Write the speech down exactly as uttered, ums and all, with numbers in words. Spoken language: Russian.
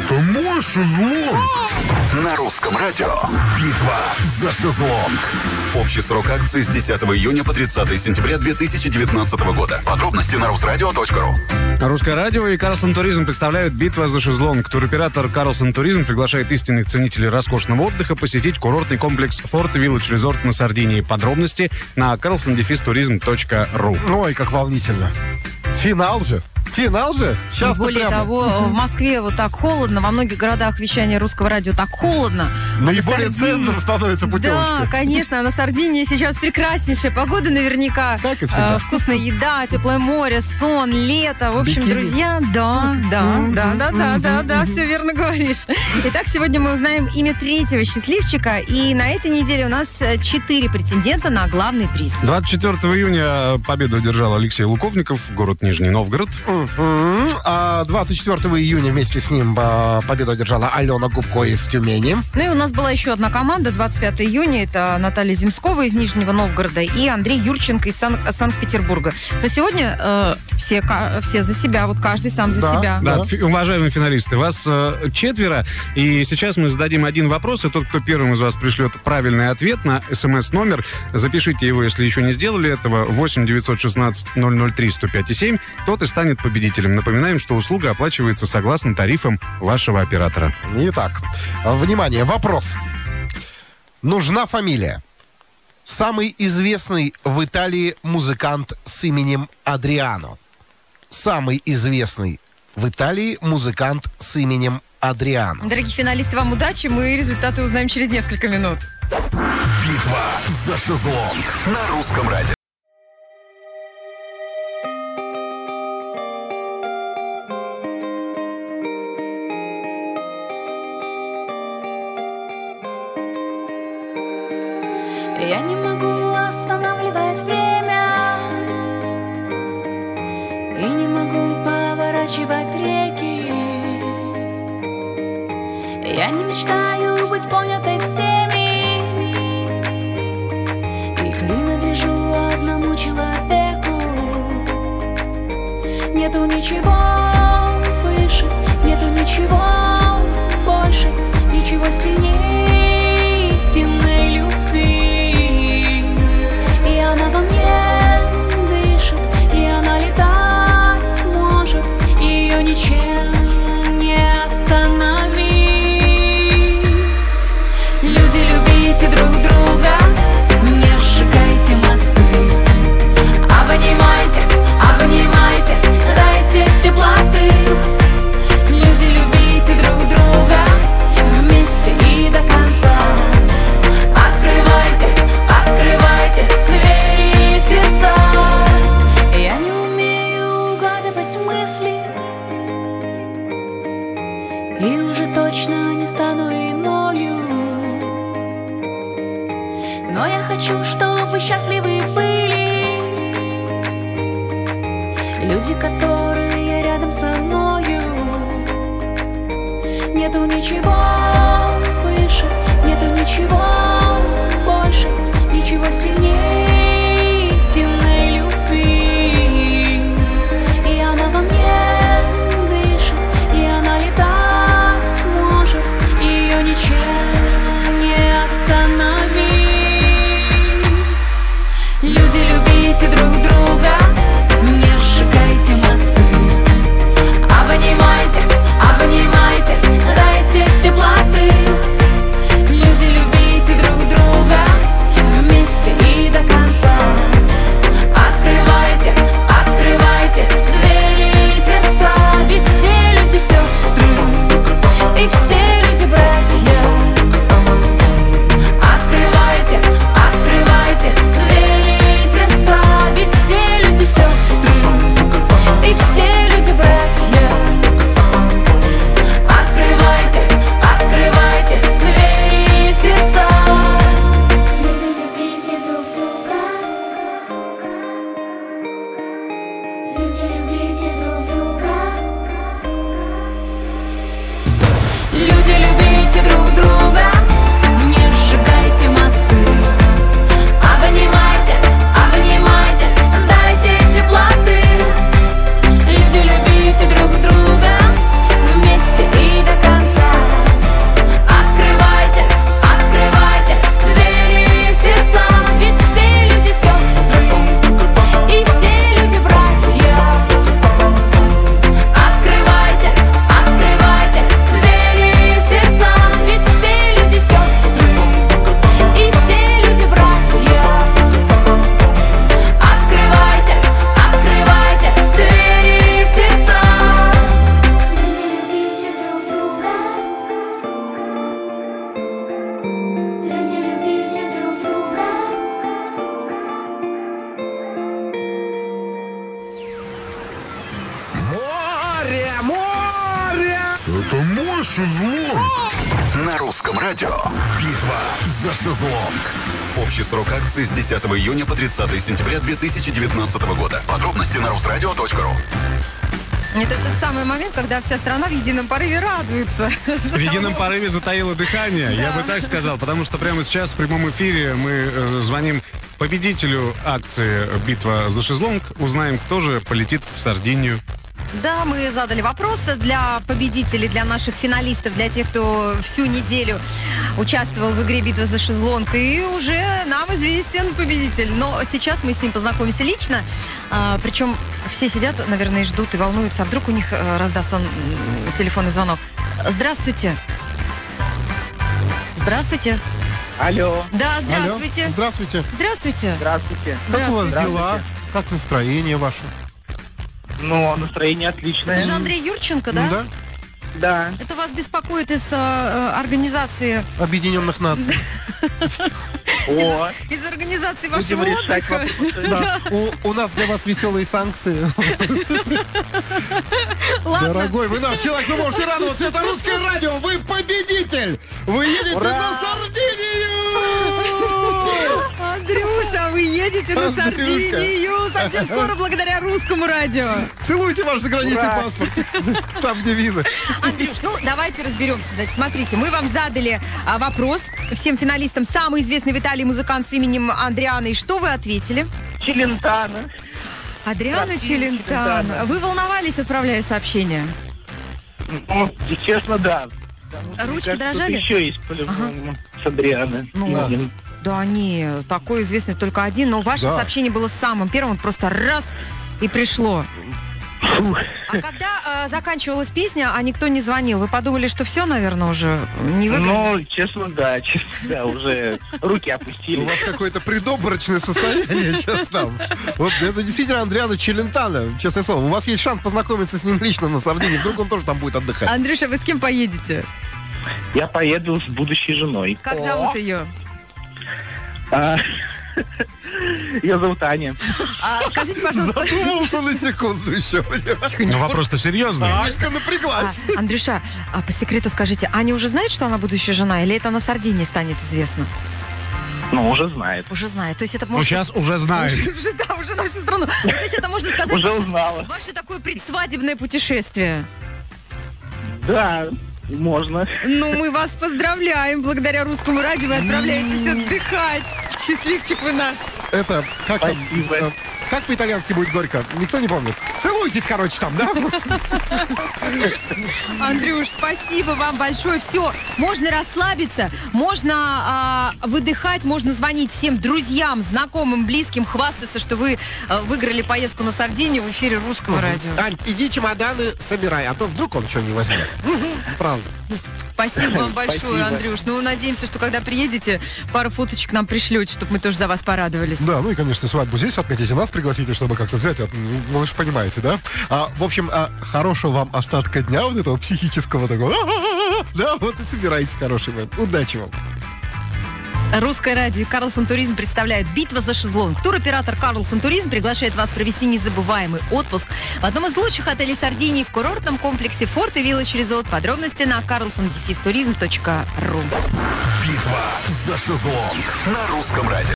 Это мой шезлонг. На русском радио. Битва за шезлонг. Общий срок акции с десятого июня по тридцатое сентября две тысячи девятнадцатого года. Подробности на русрадио точка ру. Русское радио и Карлсон Туризм представляют «Битва за шезлонг». Туроператор Карлсон Туризм приглашает истинных ценителей роскошного отдыха посетить курортный комплекс Форт Вилледж Резорт на Сардинии. Подробности на карлсон туризм точка ру. Ой, как волнительно. Финал же. Финал же. Сейчас Более прямо. того, в Москве вот так холодно, во многих городах вещания русского радио так холодно. Наиболее А на Сардинии- ценным становится путевочка. Да, конечно, а на Сардинии сейчас прекраснейшая погода наверняка. Так и всегда. Э, вкусная еда, теплое море, сон, лето. В общем, Бикини. друзья, да, да, да, да, да, да, да, все верно говоришь. Итак, сегодня мы узнаем имя третьего счастливчика. И на этой неделе у нас э, четыре претендента на главный приз. двадцать четвёртого июня победу одержал Алексей Луковников, город Нижний Новгород. Мгм. А двадцать четвёртого июня вместе с ним а, победу одержала Алена Губко из Тюмени. Ну и у нас была еще одна команда, двадцать пятого июня, это Наталья Земскова из Нижнего Новгорода и Андрей Юрченко из Сан- Санкт-Петербурга. Но сегодня э, все, ка- все за себя, вот каждый сам за Да, себя. Да, Да. фи- уважаемые финалисты, вас э, четверо, и сейчас мы зададим один вопрос, и тот, кто первым из вас пришлет правильный ответ на смс-номер, запишите его, если еще не сделали этого, восемь девятьсот шестнадцать ноль ноль три сто пять семь, тот и станет победителем. Напоминаем, что услуга оплачивается согласно тарифам вашего оператора. Итак, внимание, вопрос. Нужна фамилия. Самый известный в Италии музыкант с именем Адриано. Самый известный в Италии музыкант с именем Адриано. Дорогие финалисты, вам удачи, мы результаты узнаем через несколько минут. Битва за шезлонг. На русском радио. Я не могу останавливать время и не могу поворачивать реки. Я не мечтаю быть понятой всеми и принадлежу одному человеку. Нету ничего выше, нету ничего больше, ничего сильнее истинной любви. И она во мне дышит, и она летать может, ее ничем не остановить. Люди, любите друг друга, не сжигайте мосты. Обнимайте, обнимайте, дайте теплоты. Люди, любите друг друга вместе и до конца. Открывайте, открывайте двери и сердца. Я не умею угадывать мысли и уже точно не стану иною. Но я хочу, чтобы счастливы были люди, которые рядом со мною. Нету ничего выше, нету ничего больше, ничего сильнее истинной любви. И она во мне дышит, и она летать может, ее ничем не остановить. Люди, любите друг друга, не сжигайте мосты. Обнимайте, обнимайте, дайте теплоты. Люди, любите друг друга вместе и до конца. Открывайте, открывайте двери и сердца. Ведь все люди сестры и все люди братья. Открывайте, открывайте двери и сердца. Ведь все люди сестры и все люди братья. Открывайте, открывайте двери и сердца. Люди, любите друг друга. Люди, любите друг друга. Люди, любите друг друга. Не сжигайте мосты. Обнимайте, обнимайте, дайте теплоты. Люди, любите друг друга вместе и до конца. Это мой шезлонг. На русском радио. Битва за шезлонг. Общий срок акции с десятого июня по тридцатое сентября две тысячи девятнадцатого года. Подробности на русрадио точка ру. Это тот самый момент, когда вся страна в едином порыве радуется. В едином порыве затаило дыхание, я бы так сказал, потому что прямо сейчас в прямом эфире мы э, звоним победителю акции «Битва за шезлонг», узнаем, кто же полетит в Сардинию. Да, мы задали вопросы для победителей, для наших финалистов, для тех, кто всю неделю участвовал в игре «Битва за шезлонг», и уже нам известен победитель. Но сейчас мы с ним познакомимся лично, а, причем все сидят, наверное, и ждут, и волнуются, а вдруг у них а, раздастся телефонный звонок. Здравствуйте. Здравствуйте. Алло. Да, здравствуйте. Алло. Здравствуйте. Здравствуйте. Здравствуйте. Как у вас Здравствуйте. дела? Как настроение ваше? Ну, настроение отличное. Это же Андрей Юрченко, да? Да? Да. Это вас беспокоит из а, организации, Объединенных Наций. О, из организации будем вашего решать отдыха. вопросы. Да. У, у нас для вас веселые санкции. Ладно. Дорогой, вы наш человек, вы можете радоваться. Это русское радио. Вы победитель. Вы едете Ура! на Сардинию. Андрюша, вы едете на Андрюшка. Сардинию совсем скоро благодаря русскому радио. Целуйте ваш заграничный Ура! паспорт. Там где визы. Андрюш, ну давайте разберемся. Значит, смотрите, мы вам задали а, вопрос всем финалистам. Самый известный в Италии музыкант с именем Адриано. И что вы ответили? Челентано. Адриано Красивый Челентано. Челентано. Вы волновались, отправляя сообщение? Ну, и честно, да. Потому что, Ручки мне кажется, дрожали? тут еще есть по-любому с Адриано. Ну, Один. Да, не, такой известный только один. Но ваше Да. сообщение было самым первым. Вот просто раз и пришло. Фух. А когда э, заканчивалась песня, а никто не звонил, вы подумали, что все, наверное, уже не выиграли? Ну, честно, да, честно, да, уже руки У опустили. вас какое-то предобморочное состояние сейчас там. Вот это действительно Адриано Челентано, честное слово. У вас есть шанс познакомиться с ним лично на Сардинии. Вдруг он тоже там будет отдыхать. Андрюша, вы с кем поедете? Я поеду с будущей женой. Как зовут ее? А, Ее зовут Аня. А, скажите, пожалуйста... Задумался на секунду еще. Ну, вопрос-то серьезный. Ашка А, напряглась. Андрюша, а по секрету скажите, Аня уже знает, что она будущая жена, или это на Сардинии станет известно? Ну, уже знает. Уже знает. То есть это Ну, может... сейчас уже знает. Уже, да, уже на всю страну. Ну, то есть это можно сказать... Уже ваше- узнала. Ваше такое предсвадебное путешествие. Да, можно. Ну, мы вас поздравляем. Благодаря русскому радио вы отправляетесь отдыхать. Счастливчик вы наш. Это, как там, Спасибо. э, как по-итальянски будет горько? Никто не помнит. Целуйтесь, короче, там, да? Андрюш, спасибо вам большое. Все, можно расслабиться, можно а, выдыхать, можно звонить всем друзьям, знакомым, близким, хвастаться, что вы а, выиграли поездку на Сардинию в эфире русского радио. Ань, иди чемоданы собирай, а то вдруг он что не возьмет. Правда. Спасибо вам большое, Спасибо. Андрюш. Ну, надеемся, что когда приедете, пару фоточек нам пришлете, чтобы мы тоже за вас порадовались. Да, ну и, конечно, свадьбу здесь отметите, нас пригласите, чтобы как-то взять, от- ну вы же понимаете, да? А, в общем, а, хорошего вам остатка дня, вот этого психического такого. «А-а-а-а». Да, вот и собирайтесь, хороший момент. Удачи вам. Русское радио и Карлсон Туризм представляют «Битва за шезлонг». Туроператор Карлсон Туризм приглашает вас провести незабываемый отпуск в одном из лучших отелей Сардинии в курортном комплексе Форт и Вилледж Резорт. Подробности на карлсон туризм точка ру. Битва за шезлонг на русском радио.